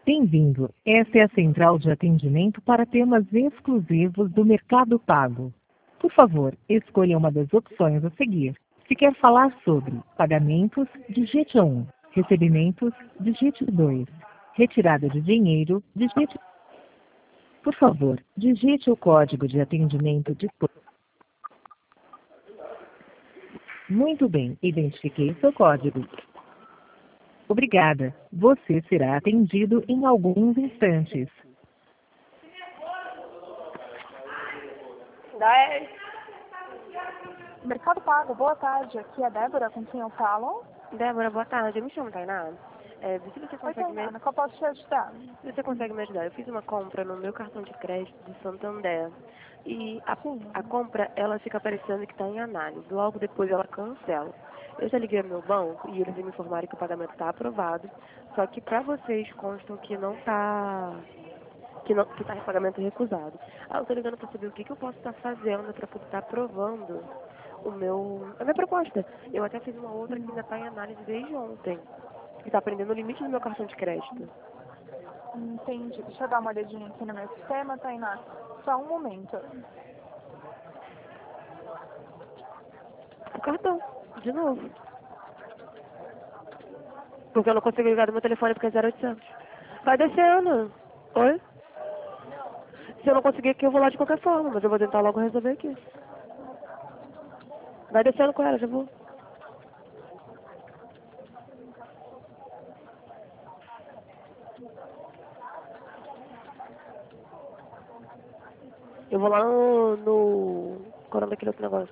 Bem-vindo. Esta é a central de atendimento para temas exclusivos do Mercado Pago. Por favor, escolha uma das opções a seguir. Se quer falar sobre pagamentos, digite 1. Recebimentos, digite 2. Retirada de dinheiro, digite. Por favor, digite o código de atendimento disponível. Muito bem, identifiquei seu código. Obrigada. Você será atendido em alguns instantes. 10. Mercado Pago, boa tarde. Aqui é a Débora, com quem eu falo. Débora, boa tarde. Eu me chamo Tainá. Vê se você Oi, consegue Tainá, qual posso te ajudar? se você consegue me ajudar. Eu fiz uma compra no meu cartão de crédito do Santander. E a compra, ela fica aparecendo que está em análise. Logo depois ela cancela. Eu já liguei ao meu banco e eles me informaram que o pagamento está aprovado. Só que para vocês constam que não está... que está em pagamento recusado. Eu estou ligando para saber o que eu posso estar fazendo para poder estar aprovando a minha proposta. Eu até fiz uma outra que ainda está em análise desde ontem. Que está prendendo o limite do meu cartão de crédito. Entendi. Deixa eu dar uma olhadinha aqui no meu sistema, Tainá. Só um momento. O cartão, de novo. Porque eu não consigo ligar do meu telefone porque é 0800. Vai descendo. Oi? Se eu não conseguir aqui, eu vou lá de qualquer forma, mas eu vou tentar logo resolver aqui. Vai descendo com ela, já vou. Eu vou lá no... Qual é o nome daquele outro negócio?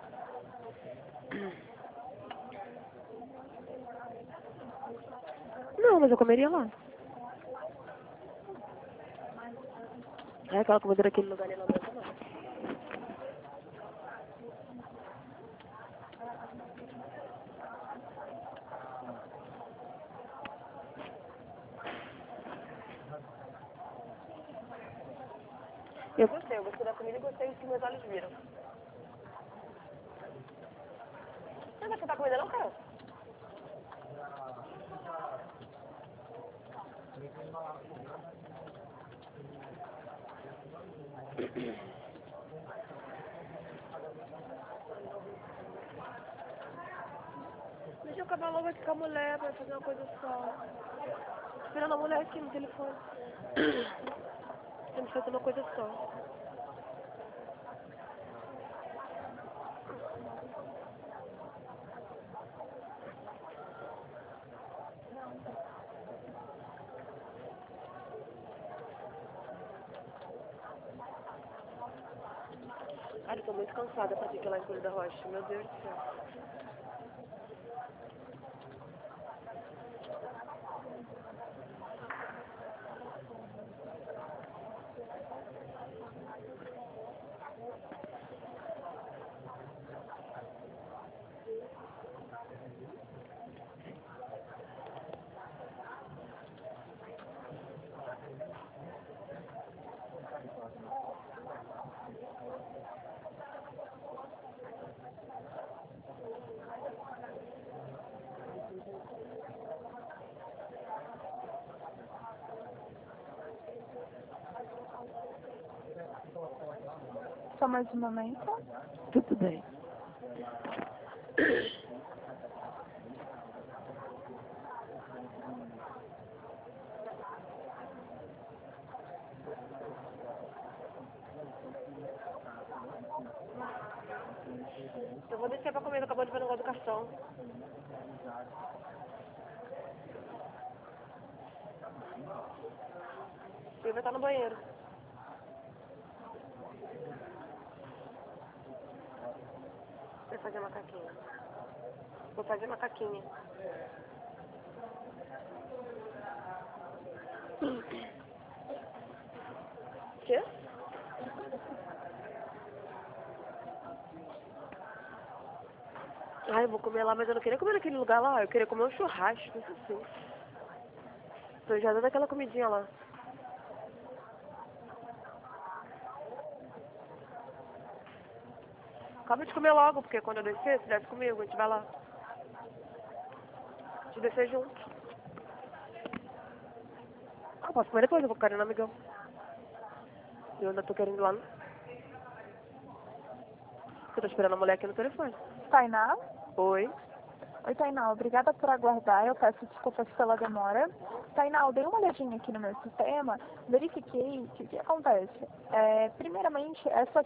Não, mas eu comeria lá. É aquela comida daquele lugar ali, não aguenta mais. Eu gostei da comida e gostei do que meus olhos viram. Você não vai sentar comida não, Carol? Deixa eu acabar logo aqui com a mulher pra fazer uma coisa só. Esperando a mulher aqui no telefone. Temos que fazer uma coisa só. Cara, eu tô muito cansada pra ter que ir lá em Coelho da Rocha. Meu Deus do céu. Só mais um momento. Tudo bem. Eu vou descer pra comer, acabou de ver o negócio do cartão. Ele vai estar no banheiro. Vou fazer macaquinha. Vou fazer macaquinha. Quê? Ai, eu vou comer lá, mas eu não queria comer naquele lugar lá. Eu queria comer um churrasco, isso sim. Tô já dando aquela comidinha lá. Acaba de comer logo, porque quando eu descer, se desce comigo, a gente vai lá. A gente descer junto. Eu posso comer depois, eu vou ficar no amigão. Eu ainda tô querendo ir lá. Eu tô esperando a mulher aqui no telefone. Tainá? Oi. Oi, Tainá. Obrigada por aguardar. Eu peço desculpas pela demora. Tainá, eu dei uma olhadinha aqui no meu sistema, verifiquei que o que acontece. Primeiramente, essa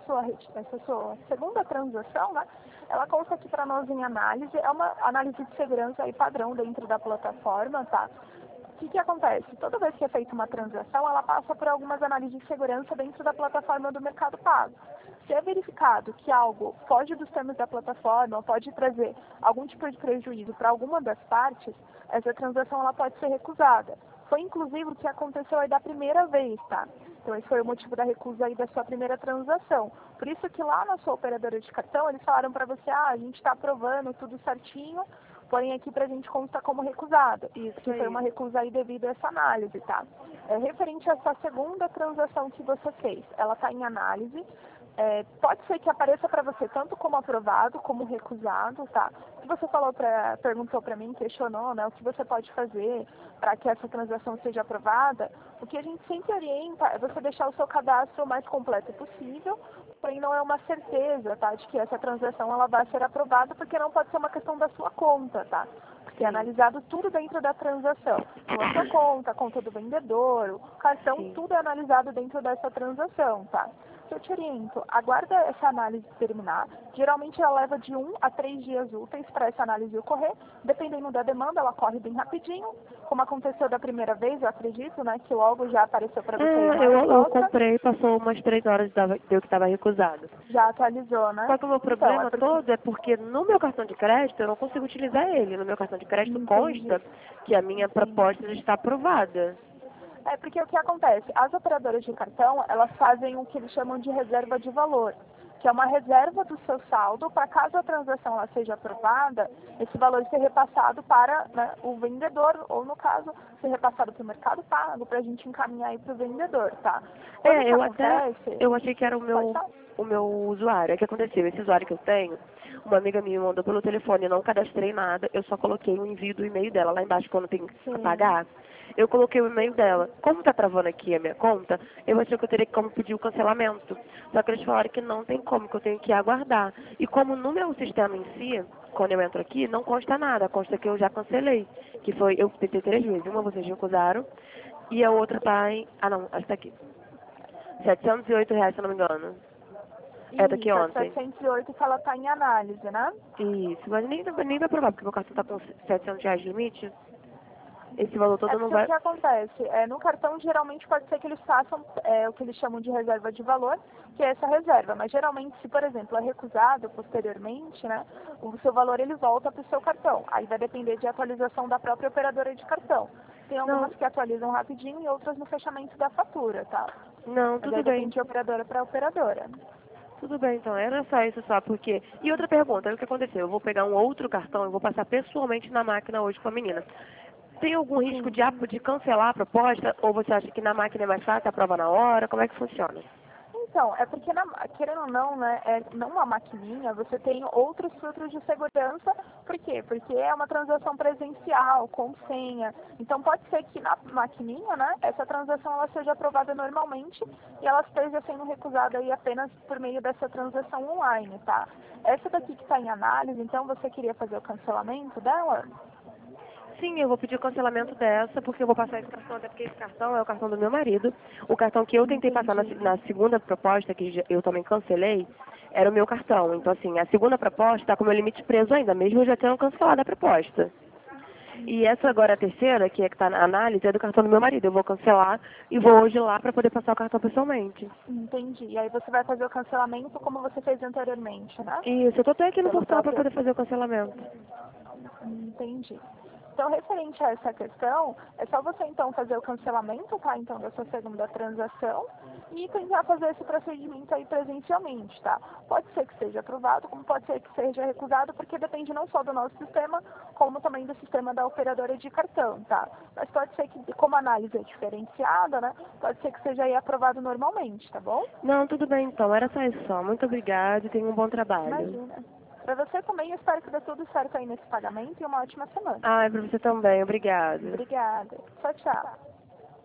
sua segunda transação, né? Ela consta aqui para nós em análise. É uma análise de segurança aí padrão dentro da plataforma, tá? O que acontece? Toda vez que é feita uma transação, ela passa por algumas análises de segurança dentro da plataforma do Mercado Pago. Se é verificado que algo foge dos termos da plataforma ou pode trazer algum tipo de prejuízo para alguma das partes, essa transação ela pode ser recusada. Foi inclusive o que aconteceu aí da primeira vez, tá? Então esse foi o motivo da recusa aí da sua primeira transação. Por isso que lá na sua operadora de cartão, eles falaram para você, a gente está aprovando tudo certinho, porém aqui para a gente consta como recusada. Isso Que aí. foi uma recusa aí devido a essa análise, tá? Referente a essa segunda transação que você fez, ela está em análise. Pode ser que apareça para você tanto como aprovado como recusado, tá? O que você perguntou para mim, questionou, né? O que você pode fazer para que essa transação seja aprovada? O que a gente sempre orienta é você deixar o seu cadastro o mais completo possível, porém não é uma certeza, tá? De que essa transação ela vai ser aprovada, porque não pode ser uma questão da sua conta, tá? Porque é analisado tudo dentro da transação. Então, a sua conta, a conta do vendedor, o cartão, Sim. tudo é analisado dentro dessa transação, tá? Eu te oriento, aguarda essa análise terminar. Geralmente ela leva de 1 a 3 dias úteis para essa análise ocorrer. Dependendo da demanda, ela corre bem rapidinho. Como aconteceu da primeira vez, eu acredito, né, que logo já apareceu para você aí uma Eu resposta. comprei, passou umas 3 horas deu que estava recusado. Já atualizou, né? Só que o meu problema porque... todo é porque no meu cartão de crédito eu não consigo utilizar ele. No meu cartão de crédito Entendi. consta que a minha proposta já está aprovada. Porque o que acontece? As operadoras de cartão, elas fazem o que eles chamam de reserva de valor, que é uma reserva do seu saldo para caso a transação ela seja aprovada, esse valor ser repassado para, né, o vendedor, ou no caso, ser repassado para o Mercado Pago, para a gente encaminhar aí para o vendedor, tá? Quando isso acontece, Eu achei que era pode falar? o meu usuário. O que aconteceu? Esse usuário que eu tenho, uma amiga minha me mandou pelo telefone, eu não cadastrei nada, eu só coloquei o envio do e-mail dela lá embaixo quando tem que Sim. pagar. Eu coloquei o e-mail dela. Como tá travando aqui a minha conta, eu achei que eu teria como pedir o cancelamento. Só que eles falaram que não tem como, que eu tenho que aguardar. E como no meu sistema em si, quando eu entro aqui, não consta nada, consta que eu já cancelei. Que foi, eu tentei 3 vezes. Uma vocês recusaram e a outra tá em... Ah não, essa tá aqui. R$ 708, se eu não me engano. É daqui Isso, ontem. 708 que ela está em análise, né? Isso, mas nem vai provar, porque meu cartão tá com R$ 700 de limite. Esse valor todo não Porque o vai... que acontece? No cartão, geralmente, pode ser que eles façam o que eles chamam de reserva de valor, que é essa reserva. Mas, geralmente, se, por exemplo, é recusado posteriormente, né, o seu valor ele volta para o seu cartão. Aí vai depender de atualização da própria operadora de cartão. Tem algumas que atualizam rapidinho e outras no fechamento da fatura, tá? Não, Mas tudo aí bem. depende de operadora para operadora. Tudo bem, então. Era só isso, só porque... E outra pergunta, o que aconteceu? Eu vou pegar um outro cartão e vou passar pessoalmente na máquina hoje com a menina. Tem algum risco de cancelar a proposta? Ou você acha que na máquina é mais fácil, aprova na hora? Como é que funciona? Então, é porque, querendo ou não, né, numa maquininha você tem outros filtros de segurança. Por quê? Porque é uma transação presencial, com senha. Então, pode ser que na maquininha, né, essa transação ela seja aprovada normalmente e ela esteja sendo recusada aí apenas por meio dessa transação online, tá? Essa daqui que está em análise, então você queria fazer o cancelamento dela? Sim, eu vou pedir o cancelamento dessa, porque eu vou passar esse cartão, até porque esse cartão é o cartão do meu marido. O cartão que eu tentei passar na segunda proposta, que eu também cancelei, era o meu cartão. Então, assim, a segunda proposta está com o meu limite preso ainda, mesmo eu já tendo cancelado a proposta. E essa agora, a terceira, que está na análise, é do cartão do meu marido. Eu vou cancelar e vou hoje lá para poder passar o cartão pessoalmente. Entendi. E aí você vai fazer o cancelamento como você fez anteriormente, né? Isso, eu tô até aqui no Pelo portal para próprio... poder fazer o cancelamento. Entendi. Então, referente a essa questão, é só você, então, fazer o cancelamento, tá? Então, dessa segunda transação e tentar fazer esse procedimento aí presencialmente, tá? Pode ser que seja aprovado, como pode ser que seja recusado, porque depende não só do nosso sistema, como também do sistema da operadora de cartão, tá? Mas pode ser que, como a análise é diferenciada, né? Pode ser que seja aí aprovado normalmente, tá bom? Não, tudo bem então, era só isso só. Muito obrigada e tenha um bom trabalho. Imagina. Para você também, eu espero que dê tudo certo aí nesse pagamento e uma ótima semana. Ah, é para você também, obrigada. Obrigada. Tchau, tchau.